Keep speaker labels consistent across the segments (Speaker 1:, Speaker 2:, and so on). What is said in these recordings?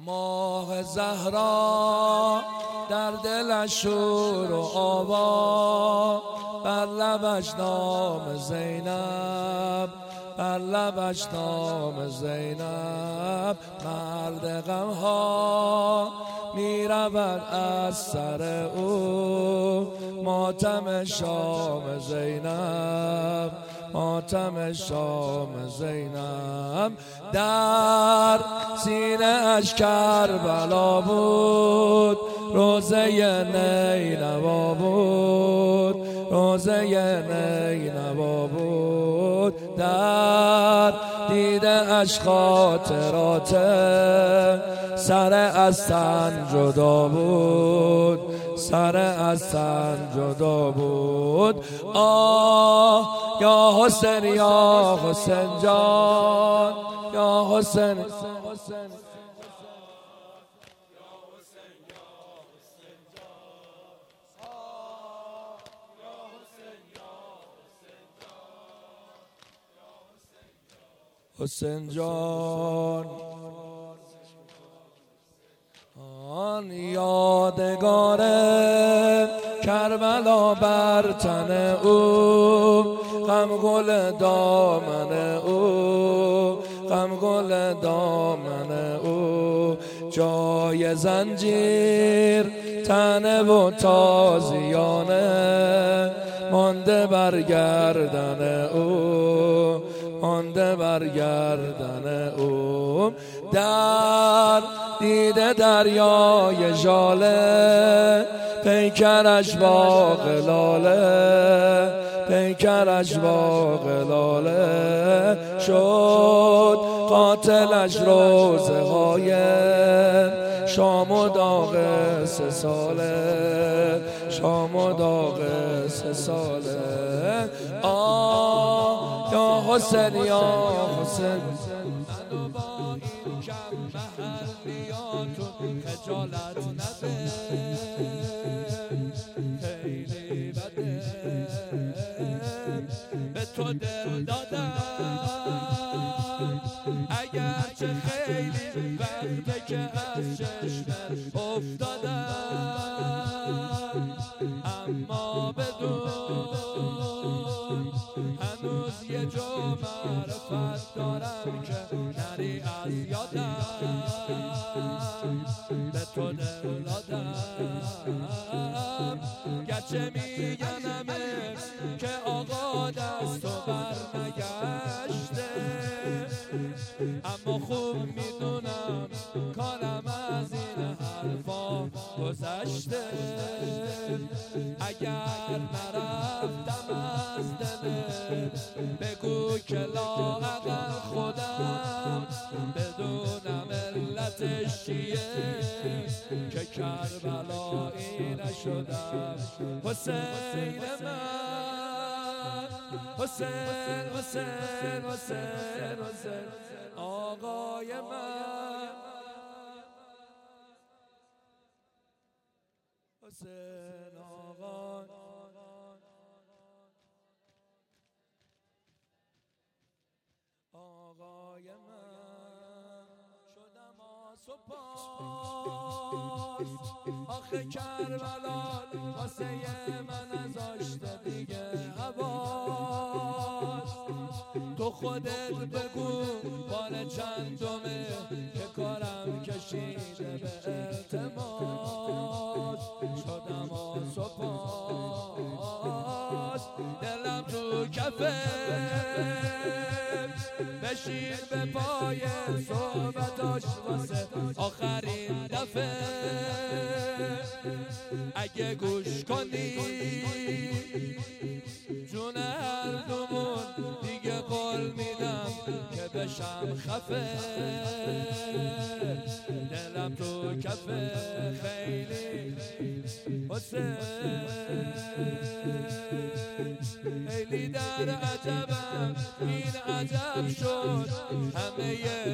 Speaker 1: ماه زهرا در دلش شور و آوا، بر لبش نام زینب، بر لبش نام زینب. مرد غمها می رود از سر او، ماتم شام زینب، ماتم شام زینب. در سینه اش کربلا بود، روزه نینوا بود، روزه نینوا بود. در دیده اش خاطرات سر از تن جدا بود، سر از تن جدا بود. آه یا حسین، یا حسین جان، یا حسین. حسین جان آن یادگار کربلا بر تن او، غم گل دامن او، غم گل دامن او. جای زنجیر تنه و تازیانه مانده بر گردن او، مانده بر گردن او. در دیده دریای ژاله پیکرش با غلاله، پیکرش با غلاله شد. قاتلش روزه های شام و داغ 3 ساله، شام و داغ 3 ساله. آه یا حسین، یا حسین. منو با این کم محلیاتون خجالت نده، خیلی بده به تو دل دادم، اگرچه خیلی وقته که از چشمت افتادم، اما بدون هنوز یه جو معرفت دارم که نری از یادم، به تو دل دادم. گرچه میگنمه که آقا دست و بر نگشته، اما خوب میدونم کارم از این حرفا گذشته. اگر نرفتم از دلت بگو که لااقل خودم بدونم علتش چیه که کربلایی نشدم. حسین من، حسین حسین حسین حسین آقای من، حسین آقا. آقای من شدم آسوپاس، آخه کربلا واسه من ازاشته دیگه هواست. تو خودت بگو بار چندمه که کارم کشیده به التماس. شدم آسوپاس، دلم تو کفه، بشین به پای صحبتاش واسه آخرین دفعه. اگه گوش کنی جون هر دومون دیگه قول میدم که بشم خفه. دلم تو کفه خیلی حسین، خیلی در عجبم، این عجب شد همه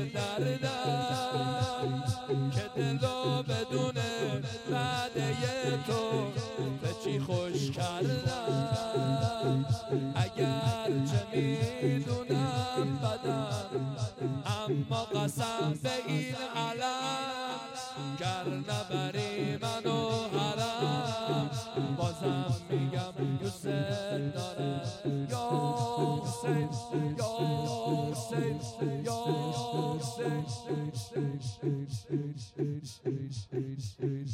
Speaker 1: دردم که دلو بدونه بعده تو به چی خوش کردم. اگر چه میدونم بدم، اما قسم به این علم گر نبری منو حرم بازم میگم دوست دارم یا حسین یا حسین یا حسین